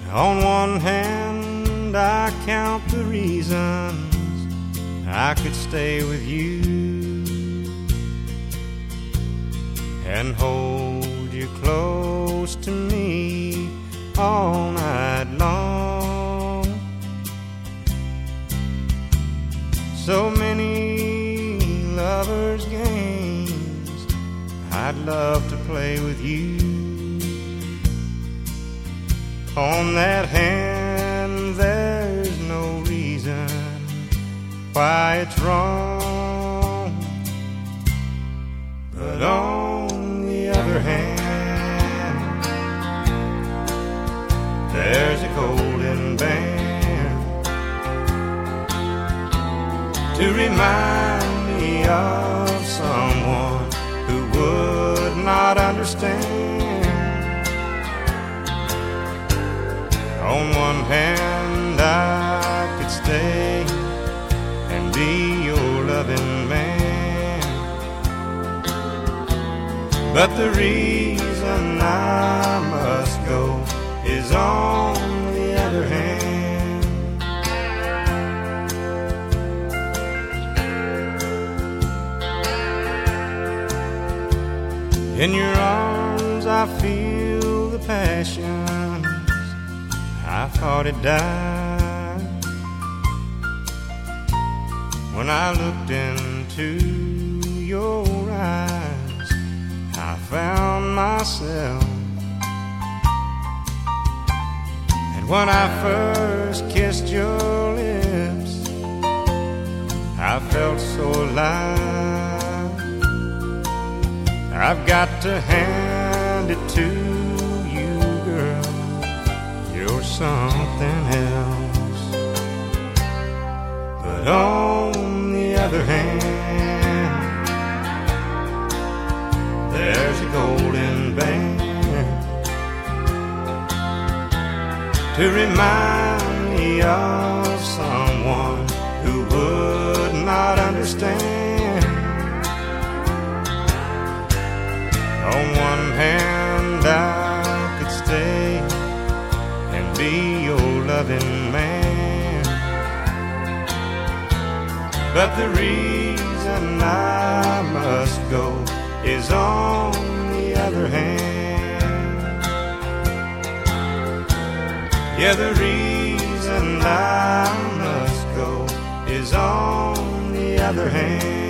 On one hand, I count the reasons I could stay with you and hold you close to me all night long. So many lovers' games I'd love to play with you. On that hand, there's no reason why it's wrong. But on the other hand, there's a golden band to remind me of someone who would not understand. On one hand, I could stay and be your loving man, but the reason I must go is on the other hand. In your arms I feel the passion I thought it died when I looked into your eyes. I found myself, and when I first kissed your lips, I felt so alive. I've got to hand it to you, girl, you're something else. But on the other hand, there's a golden band to remind me of someone who would not understand. On one hand, I could stay and be your loving man, but the reason I must go is on the other hand. Yeah, the reason I must go is on the other hand.